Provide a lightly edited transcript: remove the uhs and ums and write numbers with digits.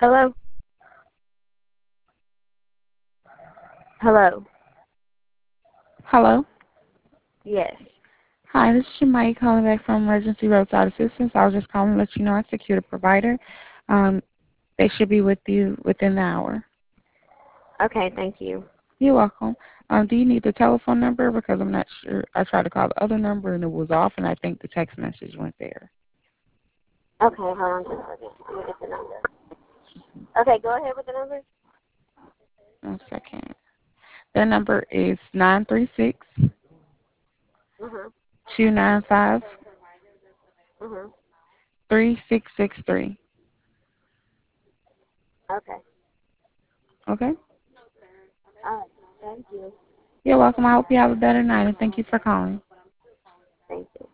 Hello? Hello? Hello. Yes. Hi, this is Jemai calling back from Emergency Roadside Assistance. I was just calling to let you know I secured a provider. Um, they should be with you within the hour. Okay, thank you. You're welcome. Do you need the telephone number? Because I'm not sure. I tried to call the other number and it was off, and I think the text message went there. Okay, hold on just a second. Let me get the number. Okay, go ahead with the number. 1 second. Their number is 936 Mhm. 295 Mhm. 3663. Okay. Okay? All right. Thank you. You're welcome. I hope you have a better night, and thank you for calling. Thank you.